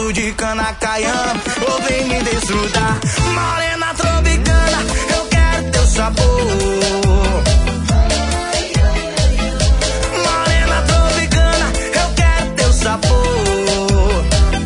caldo de cana caiana, ou vem me desfrutar. Morena tropicana, eu quero teu sabor. Morena tropicana, eu quero teu sabor.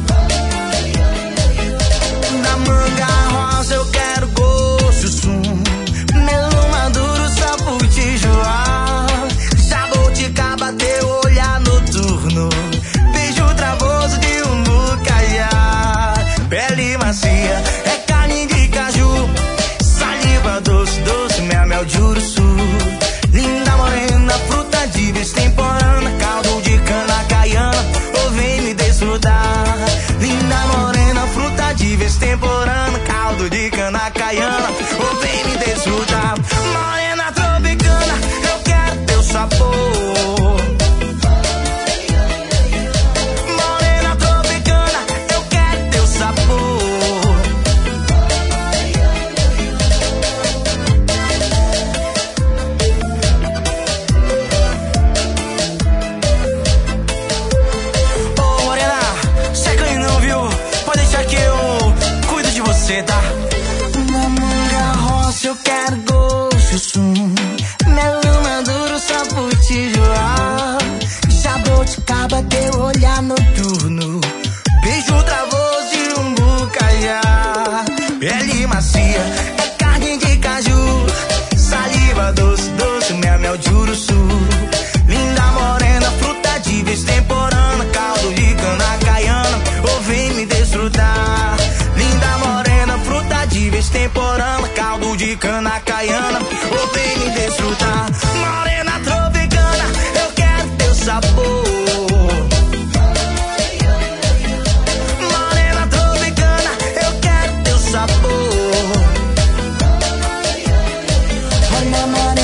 Da manga rosa eu quero gosto, sumo. Melão maduro, sabor tijuá. Jabuticaba, teu olhar noturno. Beijo travoso de um bucaiá. Pele macia, é carne de caju. Saliva doce, doce, mel de uruçu. Linda morena, fruta de vez temporana. Caldo de cana caiana, ou vem me desfrutar. Linda morena, fruta de vez temporana. Caldo de cana caiana, ou vem me desfrutar. Morena tropicana, eu quero teu sabor. Morena tropicana, eu quero teu sabor. Ô morena, seca aí não, viu? Pode deixar que eu cuido de você, tá? Na manga rosa eu quero gosto, sumo. Melão maduro, sabor tijuá. Jabuticaba, teu olhar noturno. Beijo travoso de um bucaiá. Pele macia, é carne de caju. Saliva doce, doce, mel de uruçu. Linda morena, fruta de vez temporana. Caldo de cana caiana, ou vem me desfrutar. Linda morena, fruta de vez temporana. Caldo de cana caiana, ou vem me desfrutar. Morena tropicana, eu quero teu sabor. Morena tropicana, eu quero teu sabor. Olha, morena